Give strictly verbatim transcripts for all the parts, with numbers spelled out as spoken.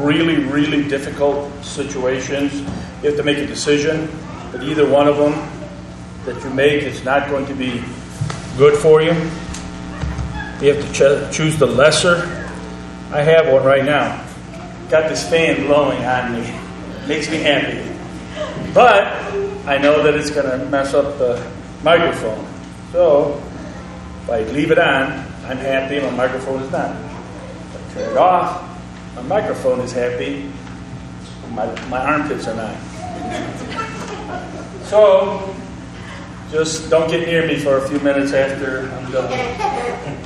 really, really difficult situations. You have to make a decision, but either one of them that you make is not going to be good for you. You have to ch- choose the lesser. I have one right now. Got this fan blowing on me. Makes me happy. But I know that it's going to mess up the microphone. So if I leave it on, I'm happy, my microphone is not. If I turn it off, my microphone is happy, my, my armpits are not. So just don't get near me for a few minutes after I'm done.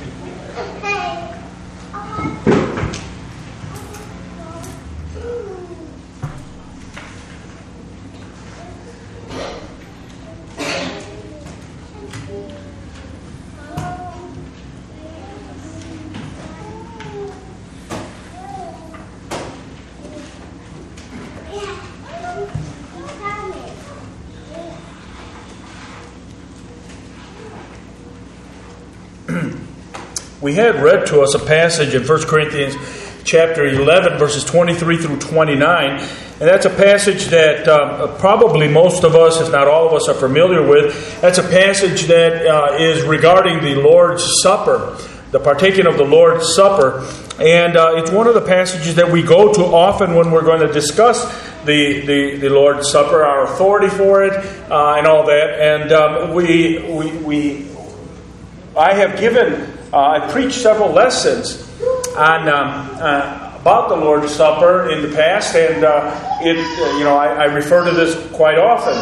We had read to us a passage in First Corinthians chapter eleven, verses twenty-three through twenty-nine. And that's a passage that um, probably most of us, if not all of us, are familiar with. That's a passage that uh, is regarding the Lord's Supper, the partaking of the Lord's Supper. And uh, it's one of the passages that we go to often when we're going to discuss the, the, the Lord's Supper, our authority for it, uh, and all that. And um, we, we, we, I have given... Uh, I preached several lessons on um, uh, about the Lord's Supper in the past, and uh, it uh, you know I, I refer to this quite often.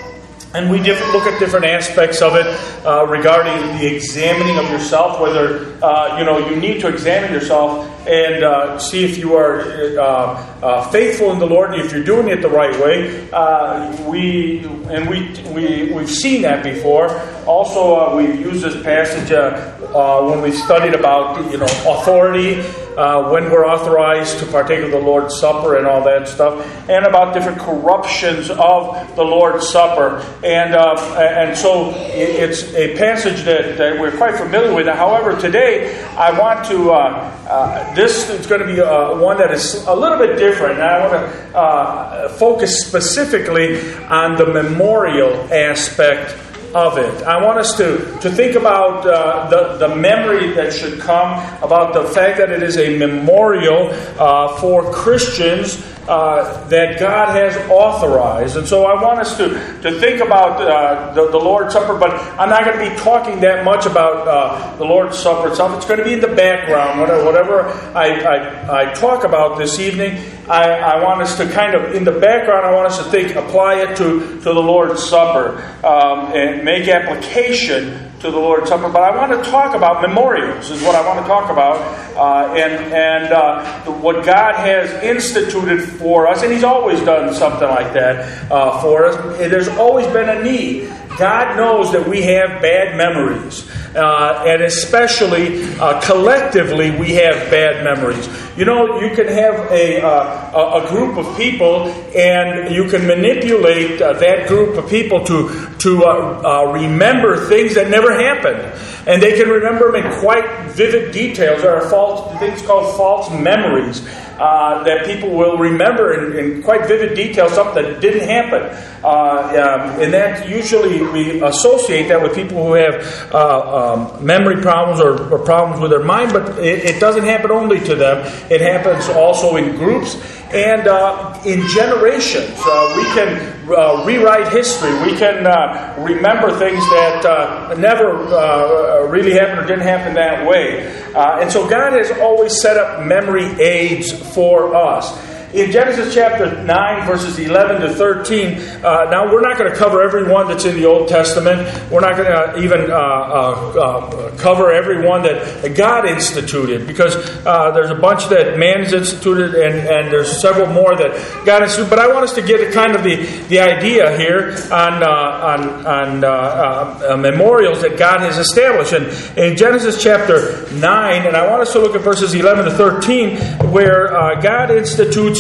And we diff- look at different aspects of it uh, regarding the examining of yourself, whether uh, you know you need to examine yourself and uh, see if you are uh, uh, faithful in the Lord, and if you're doing it the right way. Uh, we and we we we've seen that before. Also, uh, we've used this passage uh, uh, when we studied about you know authority, uh, when we're authorized to partake of the Lord's Supper and all that stuff, and about different corruptions of the Lord's Supper. And uh, and so it's a passage that, that we're quite familiar with. However, today I want to. Uh, uh, this is going to be uh, one that is a little bit different. And I want to uh, focus specifically on the memorial aspect of it. I want us to, to think about uh, the, the memory that should come, about the fact that it is a memorial uh, for Christians uh, that God has authorized. And so I want us to, to think about uh, the, the Lord's Supper, but I'm not going to be talking that much about uh, the Lord's Supper itself. It's going to be in the background. Whatever, whatever I, I, I talk about this evening, I, I want us to kind of, in the background, I want us to think, apply it to, to the Lord's Supper, um, and make application to the Lord's Supper. But I want to talk about memorials, is what I want to talk about, uh, and and uh, what God has instituted for us, and He's always done something like that uh, for us. There's always been a need. God knows that we have bad memories, uh, and especially uh, collectively we have bad memories. You know, you can have a uh, a group of people, and you can manipulate uh, that group of people to to uh, uh, remember things that never happened, and they can remember them in quite vivid details. There are false things called false memories uh, that people will remember in, in quite vivid detail something that didn't happen, uh, um, and that usually we associate that with people who have uh, um, memory problems or, or problems with their mind, but it, it doesn't happen only to them. It happens also in groups and uh, in generations. Uh, we can uh, rewrite history. We can uh, remember things that uh, never uh, really happened or didn't happen that way. Uh, and so God has always set up memory aids for us. In Genesis chapter nine, verses eleven to thirteen, uh, now we're not going to cover every one that's in the Old Testament. We're not going to even uh, uh, uh, cover every one that God instituted, because uh, there's a bunch that man's instituted, and, and there's several more that God instituted. But I want us to get a kind of the, the idea here on uh, on, on uh, uh, memorials that God has established. And in Genesis chapter nine, and I want us to look at verses eleven to thirteen, where uh, God institutes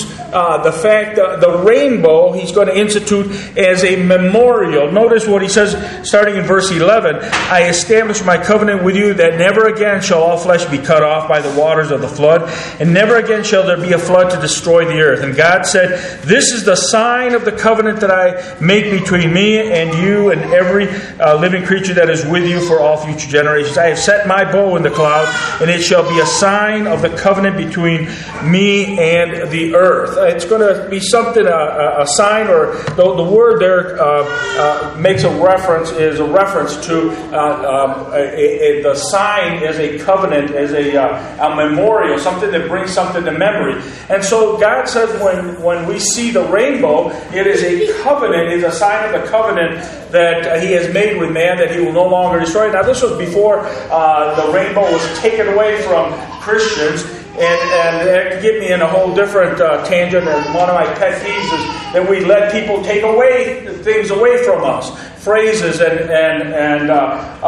institutes uh, the fact that the rainbow he's going to institute as a memorial. Notice what he says starting in verse eleven. I establish my covenant with you that never again shall all flesh be cut off by the waters of the flood, and never again shall there be a flood to destroy the earth. And God said, this is the sign of the covenant that I make between me and you and every uh, living creature that is with you for all future generations. I have set my bow in the cloud, and it shall be a sign of the covenant between me and the earth. It's going to be something, a, a sign, or the, the word there uh, uh, makes a reference, is a reference to uh, um, a, a, the sign as a covenant, as a, uh, a memorial, something that brings something to memory. And so God says when, when we see the rainbow, it is a covenant, it's a sign of the covenant that He has made with man, that He will no longer destroy. Now this was before uh, the rainbow was taken away from Christians. And, and that could get me in a whole different uh, tangent. And one of my pet peeves is that we let people take away things away from us, phrases and and and uh, uh,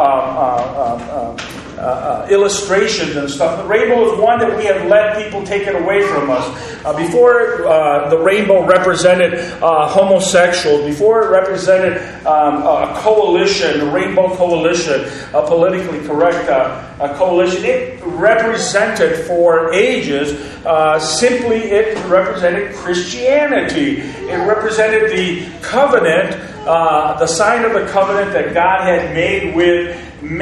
uh, uh, uh, illustrations and stuff. The rainbow is one that we have let people take it away from us. Uh, before uh, the rainbow represented uh, homosexuals, before it represented um, a coalition, the Rainbow Coalition, a politically correct uh, a coalition, it represented for ages, uh, simply it represented Christianity. It represented the covenant, uh, the sign of the covenant that God had made with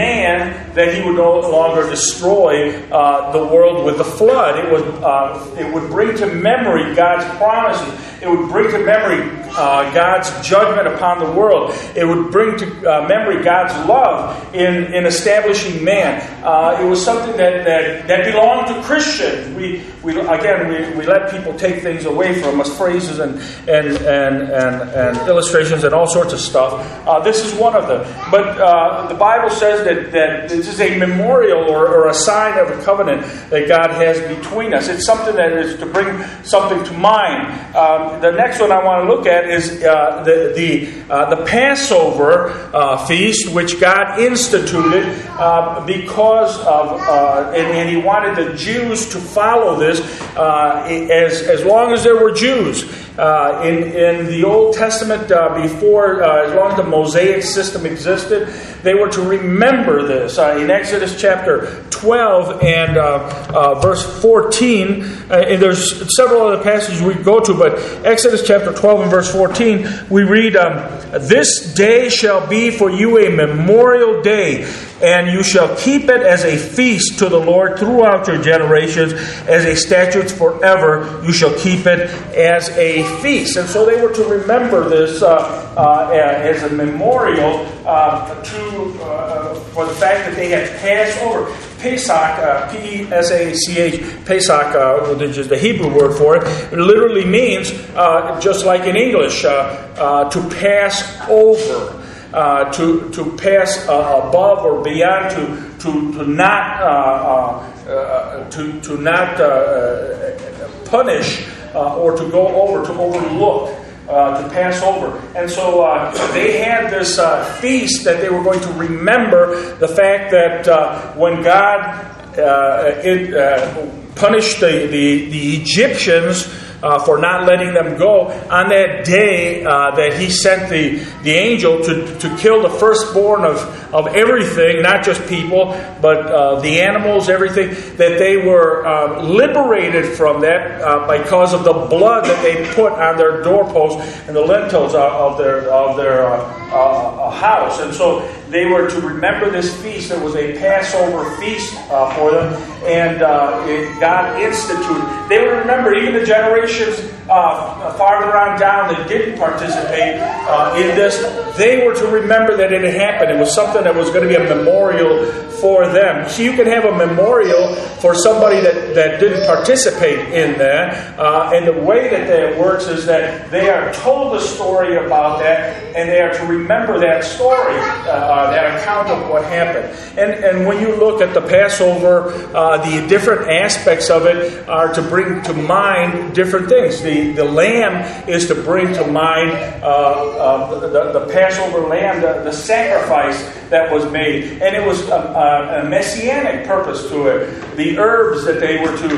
man, that He would no longer destroy uh, the world with the flood. It would uh, it would bring to memory God's promises. It would bring to memory uh, God's judgment upon the world. It would bring to uh, memory God's love in, in establishing man. Uh, it was something that, that, that belonged to Christians. We we again we, we let people take things away from us, phrases and and and and, and illustrations and all sorts of stuff. Uh, this is one of them. But uh, the Bible says that, that this is a memorial or, or a sign of a covenant that God has between us. It's something that is to bring something to mind. Um, the next one I want to look at is uh, the the uh, the Passover uh, feast, which God instituted uh, because of uh, and, and He wanted the Jews to follow this uh, as as long as there were Jews. Uh, in in the Old Testament, uh, before uh, as long as the Mosaic system existed, they were to remember this. Uh, in Exodus chapter twelve and uh, uh, verse fourteen, uh, and there's several other passages we go to, but Exodus chapter twelve and verse fourteen, we read, um, "This day shall be for you a memorial day, and you shall keep it as a feast to the Lord throughout your generations, as a statute forever. You shall keep it as a feast." And so they were to remember this uh, uh, as a memorial uh, to uh, for the fact that they had passed over. Pesach, uh, P E S A C H, Pesach, uh, which is the Hebrew word for it, it literally means, uh, just like in English, uh, uh, to pass over. Uh, to to pass uh, above or beyond, to to to not uh, uh, uh, to to not uh, punish uh, or to go over, to overlook, uh, to pass over. And so uh, they had this uh, feast that they were going to remember the fact that uh, when God uh, it, uh, punished the, the, the Egyptians Uh, for not letting them go, on that day uh, that He sent the, the angel to, to kill the firstborn of, of everything, not just people, but uh, the animals, everything, that they were uh, liberated from that uh, because of the blood that they put on their doorposts and the lintels of their, of their uh, uh, house. And so they were to remember this feast. It was a Passover feast uh, for them, and uh, it, God instituted. They would remember even the generations uh, farther on down that didn't participate uh, in this. They were to remember that it had happened. It was something that was going to be a memorial for them. So you can have a memorial for somebody that, that didn't participate in that. Uh, and the way that that works is that they are told a story about that, and they are to remember that story, uh, that account of what happened. And and when you look at the Passover, uh, the different aspects of it are to bring to mind different things. The the lamb is to bring to mind uh, uh, the, the Passover lamb, the, the sacrifice that was made. And it was a, a, a messianic purpose to it. The herbs that they were to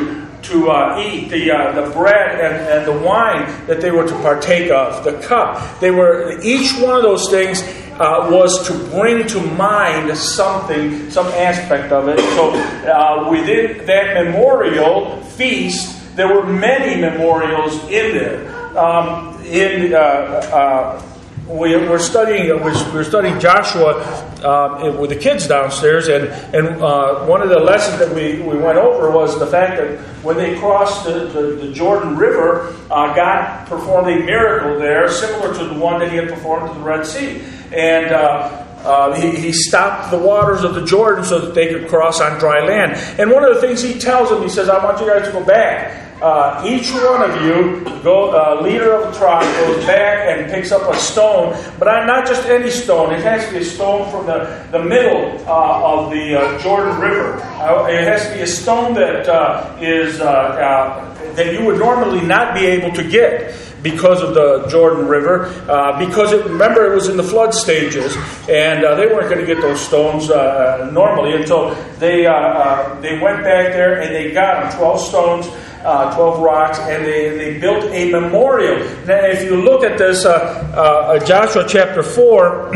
to uh, eat, the uh, the bread and, and the wine that they were to partake of, the cup. They were each one of those things uh, was to bring to mind something, some aspect of it. So uh, within that memorial feast, there were many memorials in there. Um, in uh, uh, we, we're studying we're studying Joshua um, with the kids downstairs, and and uh, one of the lessons that we, we went over was the fact that when they crossed the, the, the Jordan River, uh, God performed a miracle there, similar to the one that He had performed at the Red Sea, and uh, uh, he, he stopped the waters of the Jordan so that they could cross on dry land. And one of the things He tells them, He says, "I want you guys to go back. Uh, each one of you, go, uh, leader of a tribe, goes back and picks up a stone, but not just any stone. It has to be a stone from the, the middle uh, of the uh, Jordan River. Uh, it has to be a stone that uh, is uh, uh, that you would normally not be able to get because of the Jordan River, uh, because it, remember it was in the flood stages, and uh, they weren't going to get those stones uh, normally until they uh, uh, they went back there and they got them, twelve stones. Uh, twelve rocks, and they, they built a memorial. Now, if you look at this, uh, uh, Joshua chapter four,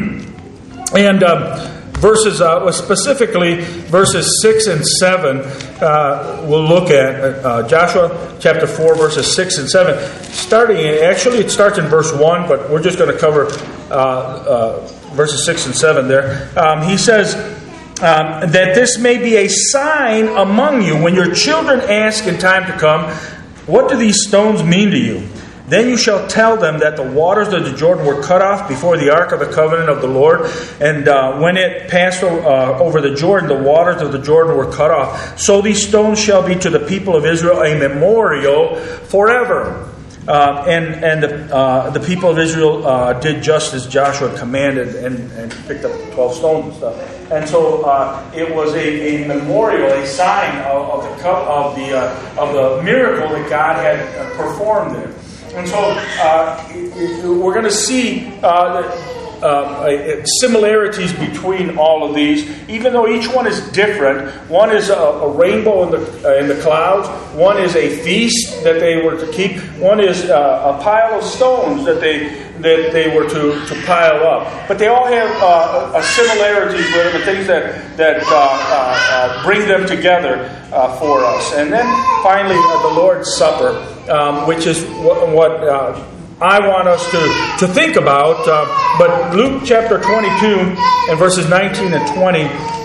and um, verses, uh, specifically verses six and seven, uh, we'll look at uh, Joshua chapter four, verses six and seven. Starting, actually, it starts in verse one, but we're just going to cover uh, uh, verses six and seven there. Um, he says, Um, that this may be a sign among you when your children ask in time to come, what do these stones mean to you? Then you shall tell them that the waters of the Jordan were cut off before the ark of the covenant of the Lord, and uh, when it passed uh, over the Jordan, the waters of the Jordan were cut off. So these stones shall be to the people of Israel a memorial forever. Uh, and and the, uh, the people of Israel uh, did just as Joshua commanded, and, and picked up twelve stones and stuff. And so uh, it was a, a memorial, a sign of, of the of the uh, of the miracle that God had performed there. And so uh, we're going to see uh, that. Uh, similarities between all of these, even though each one is different. One is a, a rainbow in the uh, in the clouds. One is a feast that they were to keep. One is uh, a pile of stones that they that they were to, to pile up. But they all have uh, a similarity with them, the things that that uh, uh, uh, bring them together uh, for us. And then finally, uh, the Lord's Supper, um, which is what. what uh, I want us to, to think about, uh, but Luke chapter twenty-two and verses nineteen and twenty,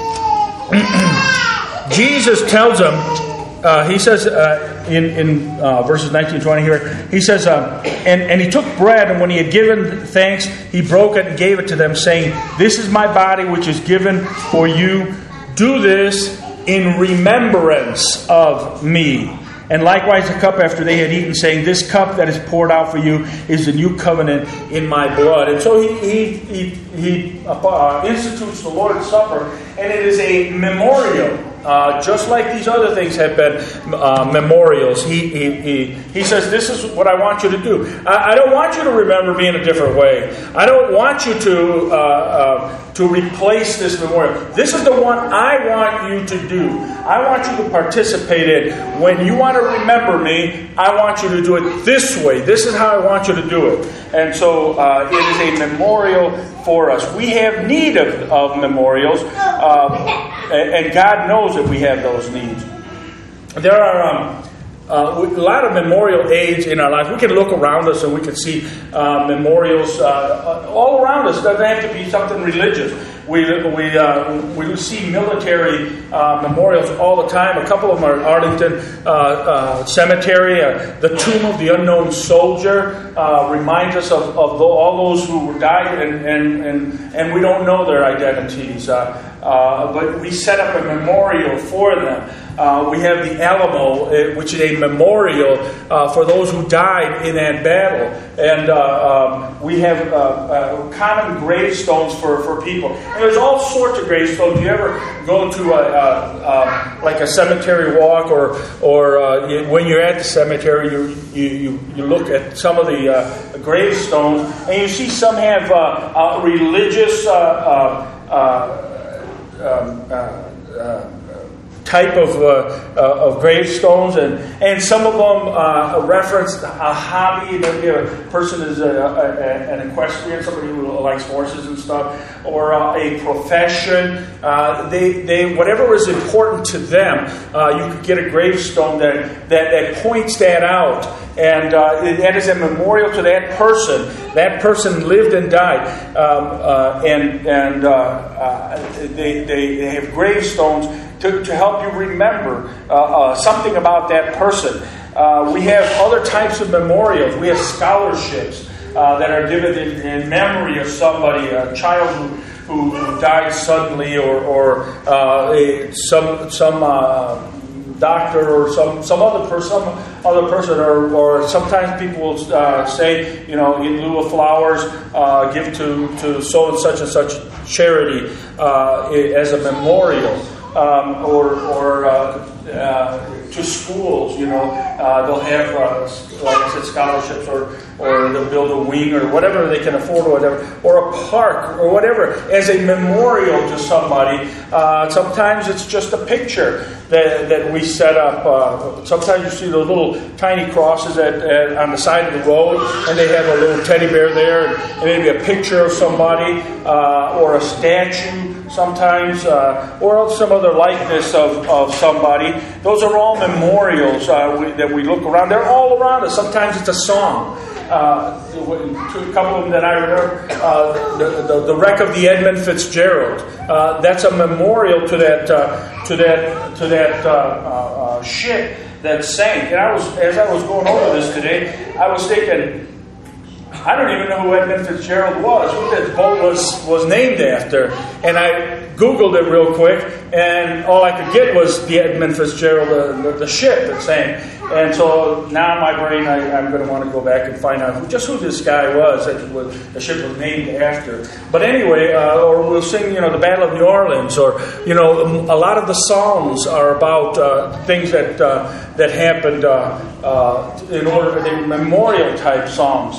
Jesus tells them, uh, he says uh, in, in uh, verses nineteen and twenty here, he says, uh, and, and he took bread, and when he had given thanks, he broke it and gave it to them, saying, "This is my body which is given for you. Do this in remembrance of me." And likewise the cup after they had eaten, saying, "This cup that is poured out for you is the new covenant in my blood." And so he he he, he uh, institutes the Lord's Supper, and it is a memorial, uh, just like these other things have been uh, memorials. He, he he he says, "This is what I want you to do. I, I don't want you to remember me in a different way. I don't want you to uh, uh, to replace this memorial. This is the one I want you to do. I want you to participate in. When you want to remember me, I want you to do it this way. This is how I want you to do it." And so uh, it is a memorial for us. We have need of, of memorials, uh, and God knows that we have those needs. There are um, uh, a lot of memorial aids in our life. We can look around us and we can see uh, memorials uh, all around us. It doesn't have to be something religious. We we uh, we see military uh, memorials all the time. A couple of them are Arlington uh, uh, Cemetery. Uh, the Tomb of the Unknown Soldier uh, reminds us of, of the, all those who died, and, and, and, and we don't know their identities. Uh, uh, but we set up a memorial for them. Uh, we have the Alamo, which is a memorial uh, for those who died in that battle. And uh, um, we have uh, uh, common gravestones for, for people. And there's all sorts of gravestones. You ever go to a, a, a, like a cemetery walk, or or uh, you, when you're at the cemetery, you you, you look at some of the uh, gravestones, and you see some have uh, uh, religious uh, uh, uh, um, uh, uh, type of uh, uh, of gravestones, and and some of them uh, reference a hobby. Maybe a person is a, a, an equestrian, somebody who likes horses and stuff, or uh, a profession. Uh, they they whatever is important to them, uh, you could get a gravestone that that, that points that out, and uh, that is a memorial to that person. That person lived and died, um, uh, and and uh, uh, they, they they have gravestones to, to help you remember uh, uh, something about that person. Uh, we have other types of memorials. We have scholarships uh, that are given in, in memory of somebody, a child who, who, who died suddenly, or, or uh, a, some some uh, doctor, or some some other person, some other person, or, or sometimes people will uh, say, you know, in lieu of flowers, uh, give to to so and such and such charity uh, as a memorial. Um, or or uh, uh, to schools, you know, uh, they'll have, uh, like I said, scholarships, or or they'll build a wing, or whatever they can afford, or whatever, or a park, or whatever, as a memorial to somebody. Uh, sometimes it's just a picture that that we set up. Uh, sometimes you see those little tiny crosses at, at on the side of the road, and they have a little teddy bear there, and, and maybe a picture of somebody, uh, or a statue. Sometimes, uh, or some other likeness of, of somebody. Those are all memorials uh, we, that we look around. They're all around us. Sometimes it's a song. Uh, a couple of them that I remember, uh, the, the, the wreck of the Edmund Fitzgerald. Uh, that's a memorial to that uh, to that to that uh, uh, ship that sank. And I was, as I was going over this today, I was thinking, I don't even know who Edmund Fitzgerald was, who that boat was, was named after. And I Googled it real quick, and all I could get was the Edmund Fitzgerald, the, the, the ship that sank. And so now in my brain, I, I'm going to want to go back and find out who, just who this guy was that was, the ship was named after. But anyway, uh, or we'll sing, you know, the Battle of New Orleans, or, you know, a lot of the Psalms are about uh, things that uh, that happened uh, uh, in order, they were memorial type Psalms.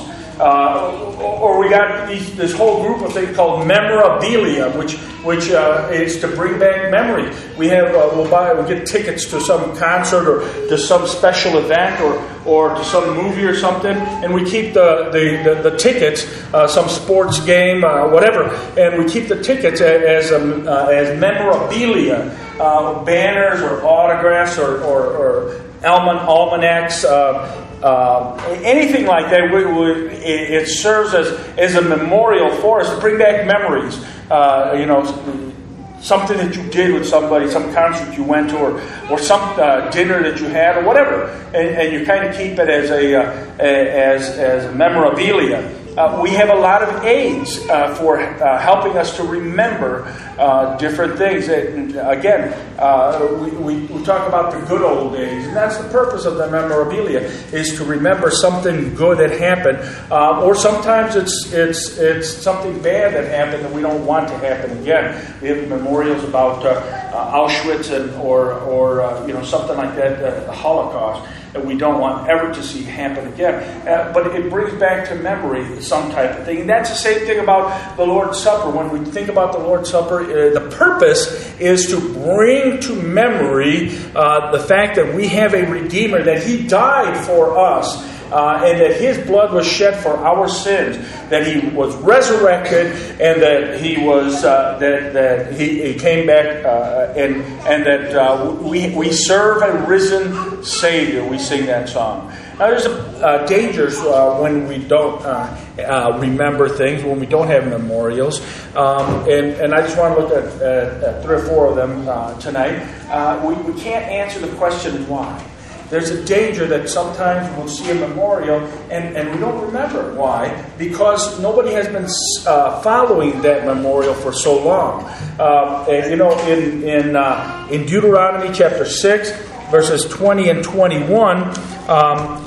Uh, or we got these, this whole group of things called memorabilia, which which uh, is to bring back memory. We have uh, we'll buy we get tickets to some concert, or to some special event, or or to some movie or something, and we keep the the, the, the tickets, uh, some sports game, uh, whatever, and we keep the tickets as a, uh, as memorabilia, uh, banners or autographs, or or, or alman- almanacs. Uh, Uh, anything like that, we, we, it, it serves as, as a memorial for us to bring back memories. Uh, you know, something that you did with somebody, some concert you went to, or, or some uh, dinner that you had, or whatever, and, and you kind of keep it as a uh, as as a memorabilia. Uh, we have a lot of aids uh, for uh, helping us to remember uh, different things. And again, uh, we, we, we talk about the good old days, and that's the purpose of the memorabilia, is to remember something good that happened, uh, or sometimes it's it's it's something bad that happened that we don't want to happen again. We have memorials about uh, uh, Auschwitz, and or or uh, you know, something like that, uh, the Holocaust, that we don't want ever to see happen again. Uh, but it brings back to memory some type of thing. And that's the same thing about the Lord's Supper. When we think about the Lord's Supper, uh, the purpose is to bring to memory uh, the fact that we have a Redeemer, that He died for us, uh, and that His blood was shed for our sins, that He was resurrected, and that He was uh, that that He, he came back, uh, and and that uh, we we serve a risen Savior. We sing that song. Now, there's a, uh, dangers uh, when we don't uh, uh, remember things, when we don't have memorials, um, and and I just want to look at, at, at three or four of them uh, tonight. Uh, we we can't answer the question why. There's a danger that sometimes we'll see a memorial and, and we don't remember why, because nobody has been uh, following that memorial for so long. Uh, and you know, in in uh, in Deuteronomy chapter six, verses twenty and twenty-one, um,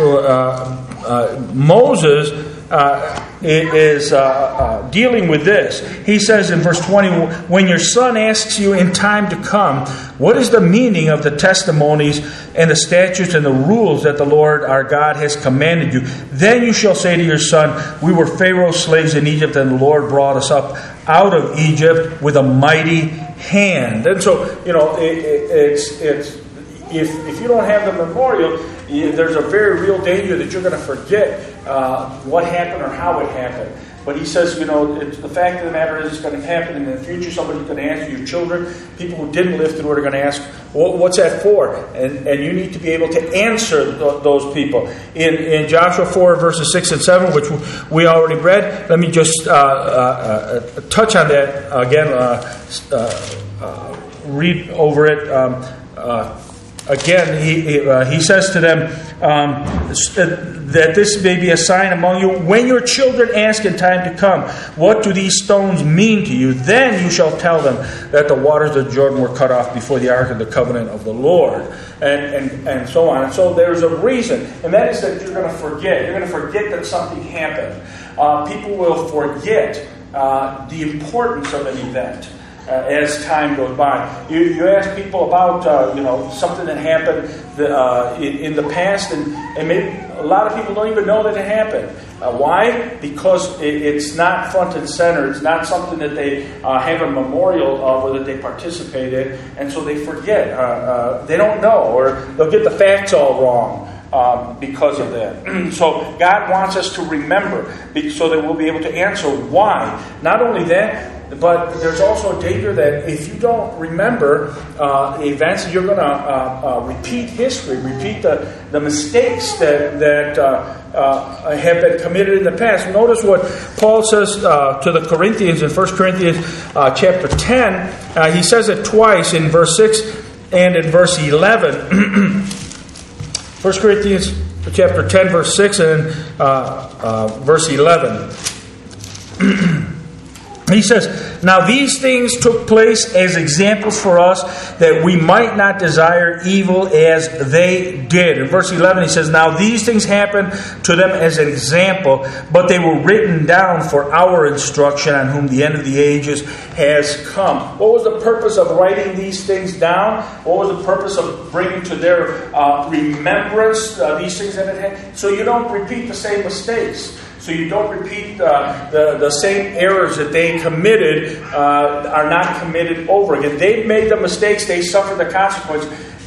uh, uh, Moses uh, is uh, uh, dealing with this. He says in verse twenty, "When your son asks you in time to come, what is the meaning of the testimonies and the statutes and the rules that the Lord our God has commanded you? Then you shall say to your son, we were Pharaoh's slaves in Egypt, and the Lord brought us up out of Egypt with a mighty hand. And so, you know, it, it, it's it's if if you don't have the memorial, you, there's a very real danger that you're going to forget uh, what happened or how it happened. But he says, you know, it's, the fact of the matter is it's going to happen in the future. Somebody's going to ask you, your children, people who didn't live through it are going to ask, well, what's that for? And and you need to be able to answer th- those people. In in Joshua four, verses six and seven, which we already read, let me just uh, uh, uh, touch on that again, uh, uh, uh, read over it. Um, uh, Again, he he, uh, he says to them um, that this may be a sign among you. When your children ask in time to come, what do these stones mean to you? Then you shall tell them that the waters of Jordan were cut off before the ark of the covenant of the Lord. And, and, and so on. And so there's a reason. And that is that you're going to forget. You're going to forget that something happened. Uh, people will forget uh, the importance of an event. Uh, as time goes by, you, you ask people about uh, you know something that happened the, uh, in, in the past, and, and maybe a lot of people don't even know that it happened. Uh, why? Because it, it's not front and center. It's not something that they uh, have a memorial of or that they participate in, and so they forget. Uh, uh, they don't know, or they'll get the facts all wrong. Um, because of that. So God wants us to remember so that we'll be able to answer why. Not only that, but there's also a danger that if you don't remember uh, events, you're going to uh, uh, repeat history, repeat the, the mistakes that, that uh, uh, have been committed in the past. Notice what Paul says uh, to the Corinthians in First Corinthians uh, chapter ten. Uh, he says it twice in verse six and in verse eleven. First Corinthians chapter ten, verse six and uh, uh, verse eleven. He says, now these things took place as examples for us that we might not desire evil as they did. In verse eleven he says, now these things happened to them as an example, but they were written down for our instruction, on whom the end of the ages has come. What was the purpose of writing these things down? What was the purpose of bringing to their uh, remembrance uh, these things that had happened? So you don't repeat the same mistakes. So you don't repeat uh, the, the same errors that they committed uh, are not committed over again. They've made the mistakes. They suffer the consequence.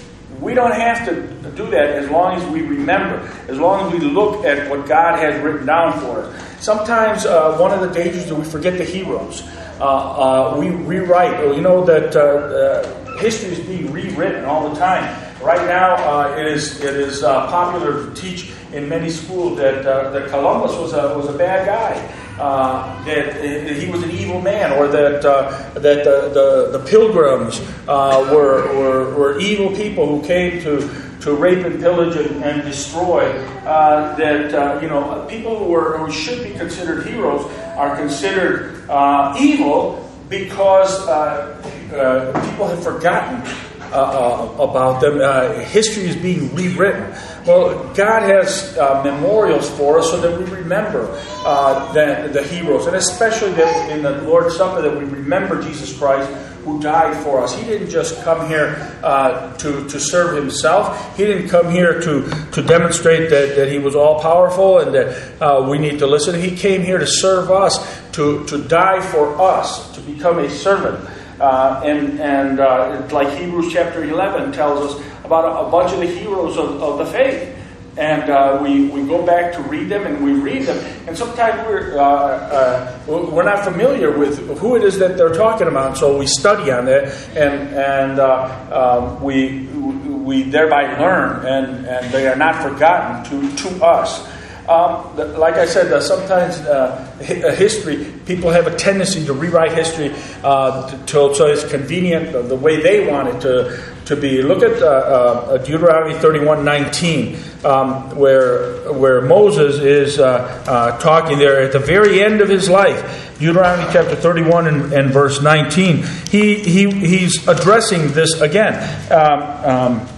We don't have to do that as long as we remember, as long as we look at what God has written down for us. Sometimes uh, one of the dangers is we forget the heroes. Uh, uh, we rewrite. You know that uh, uh, history is being rewritten all the time. Right now, uh, it is it is uh, popular to teach in many schools that uh, that Columbus was a was a bad guy, uh, that he was an evil man, or that uh, that the, the the Pilgrims uh, were, were were evil people who came to. to rape and pillage and, and destroy. Uh, that uh, you know, people who were who should be considered heroes are considered uh, evil because uh, uh, people have forgotten uh, uh, about them. Uh, history is being rewritten. Well, God has uh, memorials for us so that we remember uh, the, the heroes, and especially that in the Lord's Supper that we remember Jesus Christ, who died for us. He didn't just come here uh, to, to serve himself. He didn't come here to, to demonstrate that, that he was all-powerful and that uh, we need to listen. He came here to serve us, to, to die for us, to become a servant. Uh, and and uh, like Hebrews chapter eleven tells us about a, a bunch of the heroes of, of the faith. And uh, we, we go back to read them, and we read them. And sometimes we're uh, uh, we're not familiar with who it is that they're talking about, so we study on that, and and uh, um, we we thereby learn, and, and they are not forgotten to to us. Um, like I said, uh, sometimes uh, history, people have a tendency to rewrite history uh, to, so it's convenient the way they want it to, to be. Look at uh, uh, Deuteronomy thirty-one nineteen, um, where where Moses is uh, uh, talking there at the very end of his life. Deuteronomy chapter thirty-one and, and verse nineteen. He he he's addressing this again. Um, um,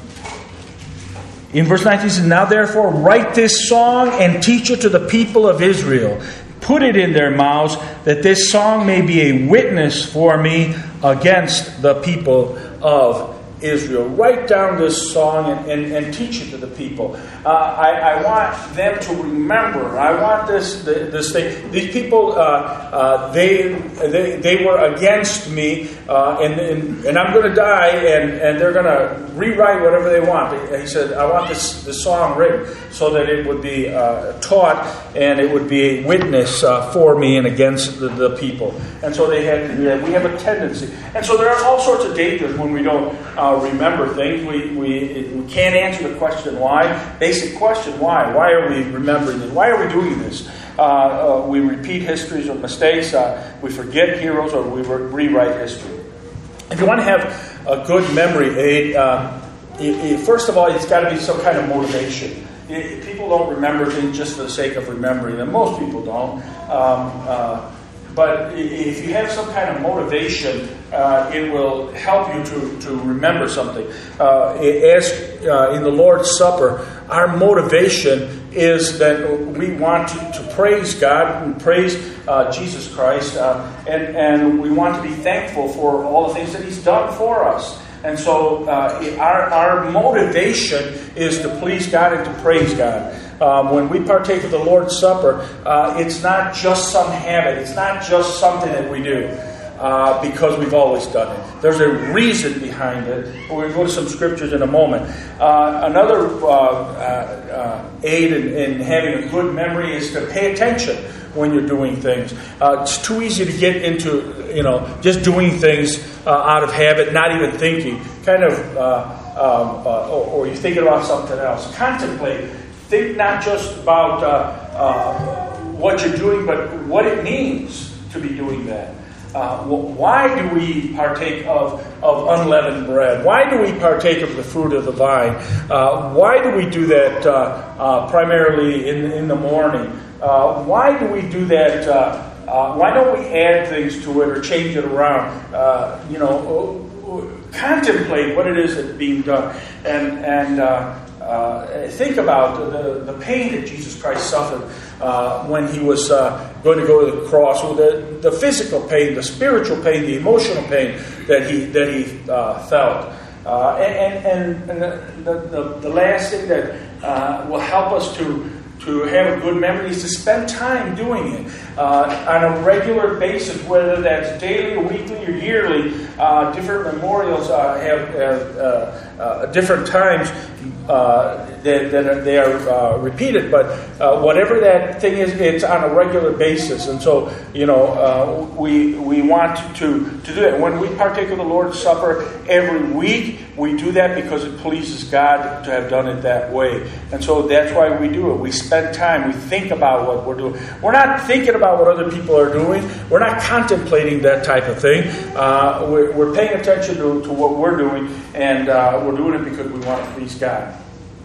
In verse nineteen, it says, now therefore write this song and teach it to the people of Israel. Put it in their mouths, that this song may be a witness for me against the people of Israel. Write down this song and, and, and teach it to the people. Uh, I, I want them to remember. I want this this thing. These people, uh, uh, they, they they were against me, uh, and, and and I'm going to die, and, and they're going to rewrite whatever they want. He said, I want this, this song written so that it would be uh, taught, and it would be a witness uh, for me and against the, the people. And so they had to do that. We have a tendency. And so there are all sorts of dangers when we don't uh, remember things. We, we we can't answer the question why. Basic question, why? Why are we remembering this? Why are we doing this? Uh, uh, we repeat histories or mistakes. Uh, we forget heroes, or we re- rewrite history. If you want to have a good memory aid, uh, it, it, first of all, it's got to be some kind of motivation. It, people don't remember things just for the sake of remembering them. Most people don't. Um, uh, But if you have some kind of motivation, uh, it will help you to, to remember something. Uh, as uh, in the Lord's Supper, our motivation is that we want to, to praise God and praise uh, Jesus Christ, uh, and, and we want to be thankful for all the things that He's done for us. And so uh, our, our motivation is to please God and to praise God. Um, when we partake of the Lord's Supper, uh, it's not just some habit. It's not just something that we do uh, because we've always done it. There's a reason behind it. We're going to go to some scriptures in a moment. Uh, another uh, uh, aid in, in having a good memory is to pay attention when you're doing things. Uh, it's too easy to get into, you know, just doing things uh, out of habit, not even thinking. Kind of, uh, um, uh, or, or you're thinking about something else. Contemplate. Think not just about uh, uh, what you're doing, but what it means to be doing that. Uh, why do we partake of, of unleavened bread? Why do we partake of the fruit of the vine? Uh, why do we do that uh, uh, primarily in, in the morning? Uh, why do we do that? Uh, uh, why don't we add things to it or change it around? Uh, you know, contemplate what it is that's being done, and and. Uh, Uh, think about the, the pain that Jesus Christ suffered uh, when He was uh, going to go to the cross. Well, the, the physical pain, the spiritual pain, the emotional pain that He that He uh, felt. Uh, and and, and the, the, the last thing that uh, will help us to to have a good memory is to spend time doing it uh, on a regular basis, whether that's daily or weekly or yearly. Uh, different memorials uh, have, have uh, uh, different times uh, that, that they are uh, repeated, but uh, whatever that thing is, it's on a regular basis. And so, you know, uh, we we want to, to do that. When we partake of the Lord's Supper every week, we do that because it pleases God to have done it that way. And so that's why we do it. We spend time, we think about what we're doing. We're not thinking about what other people are doing. We're not contemplating that type of thing. Uh, we're, we're paying attention to, to what we're doing, and uh, we're doing it because we want to please God.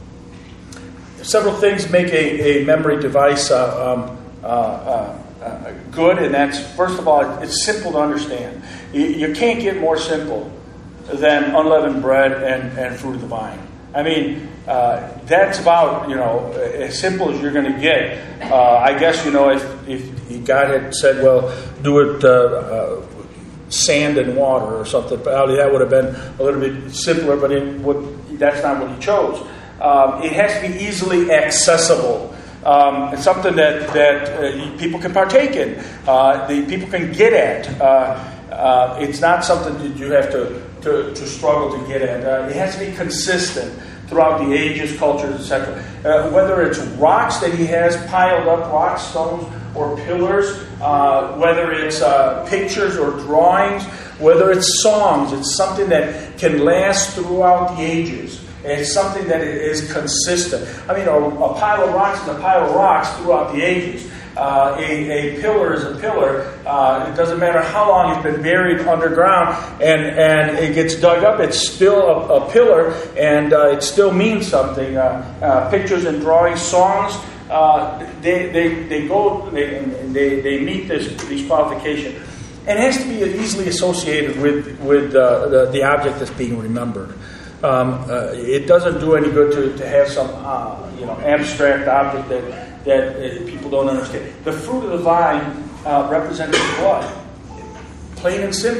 Several things make a, a memory device uh, um, uh, uh, uh, good, and that's, first of all, it's simple to understand. You, you can't get more simple than unleavened bread and, and fruit of the vine. I mean, uh, that's about, you know, as simple as you're going to get. Uh, I guess, you know, if, if God had said, well, do it uh, uh, sand and water or something, probably that would have been a little bit simpler, but it would, that's not what He chose. Um, it has to be easily accessible. Um, it's something that, that uh, people can partake in. Uh, the people can get at. Uh, uh, it's not something that you have to To, to struggle to get at. Uh, it has to be consistent throughout the ages, cultures, et cetera. Uh, whether it's rocks that He has piled up, rocks, stones, or pillars, uh, whether it's uh, pictures or drawings, whether it's songs, it's something that can last throughout the ages. It's something that is consistent. I mean, a, a pile of rocks is a pile of rocks throughout the ages. Uh, a, a pillar is a pillar. Uh, it doesn't matter how long it's been buried underground, and, and it gets dug up. It's still a, a pillar, and uh, it still means something. Uh, uh, pictures and drawings, songs, uh, they, they they go they they, they meet this these qualifications, and it has to be easily associated with with uh, the the object that's being remembered. Um, uh, it doesn't do any good to, to have some uh, you know abstract object that. that uh, people don't understand. The fruit of the vine uh, represents His blood. Plain and simple.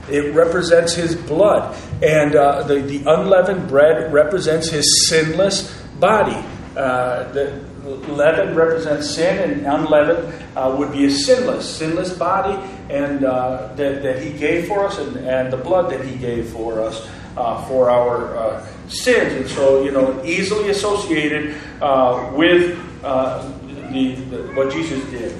It represents his blood. And uh, the, the unleavened bread represents his sinless body. Uh, the leaven represents sin, and unleavened uh, would be a sinless, sinless body, and uh, that, that he gave for us, and, and the blood that he gave for us uh, for our uh, sins. And so, you know, easily associated uh, with uh, the, the what Jesus did.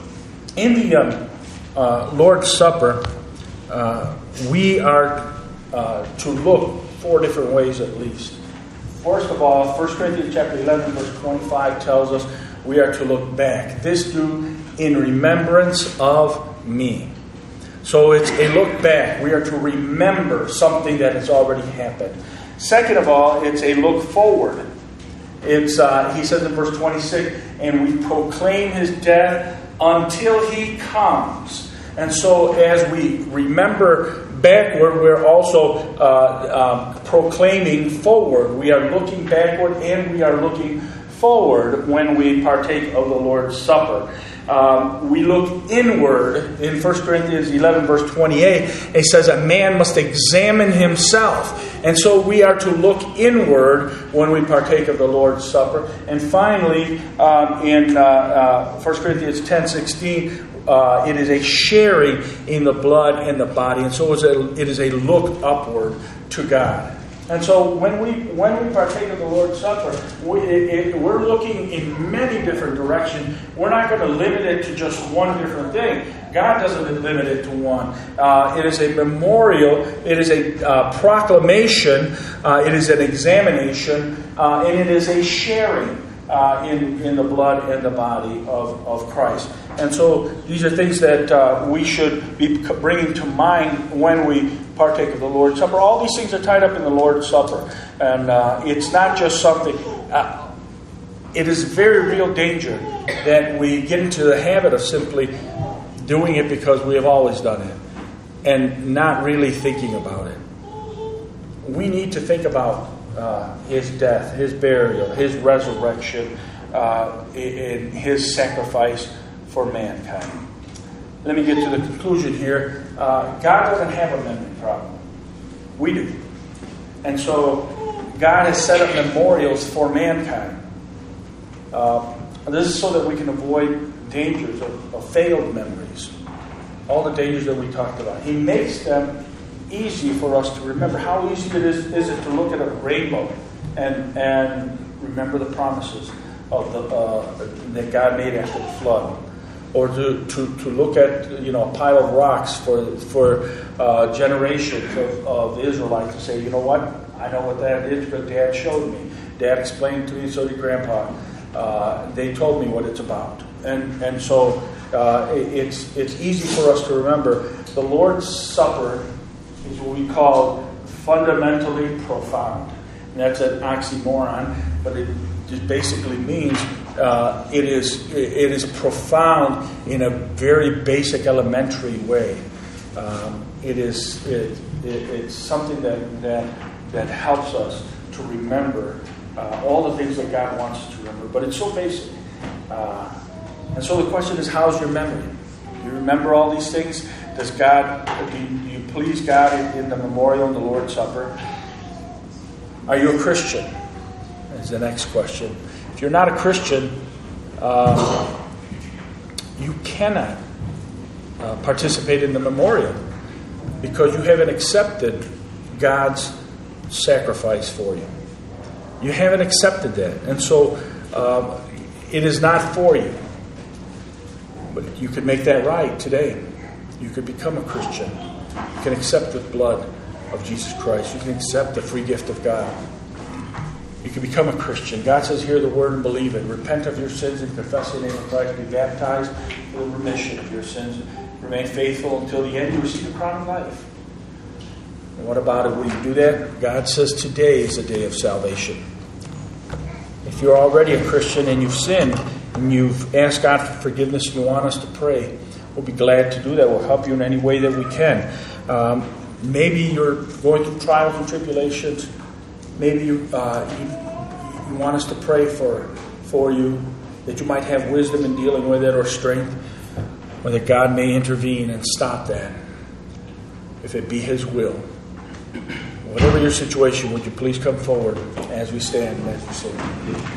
In the um, uh, Lord's Supper, uh, we are uh, to look four different ways at least. First of all, First Corinthians chapter eleven, verse twenty-five tells us we are to look back. This do in remembrance of me. So it's a look back. We are to remember something that has already happened. Second of all, it's a look forward. It's uh, he says in verse twenty-six, and we proclaim his death until he comes. And so as we remember backward, we're also uh, um, proclaiming forward. We are looking backward and we are looking forward when we partake of the Lord's Supper. Um, we look inward in First Corinthians eleven, verse twenty-eight. It says a man must examine himself. And so we are to look inward when we partake of the Lord's Supper. And finally, um, in uh, uh, First Corinthians ten sixteen, Uh, it is a sharing in the blood and the body, and so it is a, it is a look upward to God. And so when we when we partake of the Lord's Supper, we, it, it, we're looking in many different directions. We're not going to limit it to just one different thing. God doesn't limit it to one. Uh, it is a memorial. It is a uh, proclamation. Uh, it is an examination, uh, and it is a sharing. Uh, in, in the blood and the body of, of Christ. And so these are things that uh, we should be bringing to mind when we partake of the Lord's Supper. All these things are tied up in the Lord's Supper. And uh, it's not just something... Uh, it is very real danger that we get into the habit of simply doing it because we have always done it and not really thinking about it. We need to think about Uh, his death, his burial, his resurrection, uh, and his sacrifice for mankind. Let me get to the conclusion here. Uh, God doesn't have a memory problem. We do. And so God has set up memorials for mankind. Uh, this is so that we can avoid dangers of, of failed memories. All the dangers that we talked about. He makes them easy for us to remember. How easy it is, is it to look at a rainbow and and remember the promises of the uh, that God made after the flood, or to, to, to look at you know a pile of rocks for for uh, generations of, of the Israelites and say, you know what, I know what that is, but Dad showed me. Dad explained to me, so did Grandpa. Uh, they told me what it's about, and and so uh, it, it's it's easy for us to remember. The Lord's Supper is what we call fundamentally profound. And that's an oxymoron, but it just basically means uh, it is it is profound in a very basic, elementary way. Um, it is it, it, it's something that that that helps us to remember uh, all the things that God wants us to remember. But it's so basic, uh, and so the question is, how's your memory? Do you remember all these things? Does God, do you, do you please God in, in the memorial and the Lord's Supper? Are you a Christian? Is the next question. If you're not a Christian, uh, you cannot uh, participate in the memorial because you haven't accepted God's sacrifice for you. You haven't accepted that. And so uh, it is not for you. But you can make that right today. You could become a Christian. You can accept the blood of Jesus Christ. You can accept the free gift of God. You can become a Christian. God says, hear the word and believe it. Repent of your sins and confess the name of Christ. Be baptized for the remission of your sins. Remain faithful until the end. You receive the crown of life. And what about it? Will you do that? God says today is the day of salvation. If you're already a Christian and you've sinned and you've asked God for forgiveness and you want us to pray, we'll be glad to do that. We'll help you in any way that we can. Um, maybe you're going through trials and tribulations. Maybe you, uh, you, you want us to pray for, for you, that you might have wisdom in dealing with it or strength, or that God may intervene and stop that. if it be His will. Whatever your situation, would you please come forward as we stand and as we sing.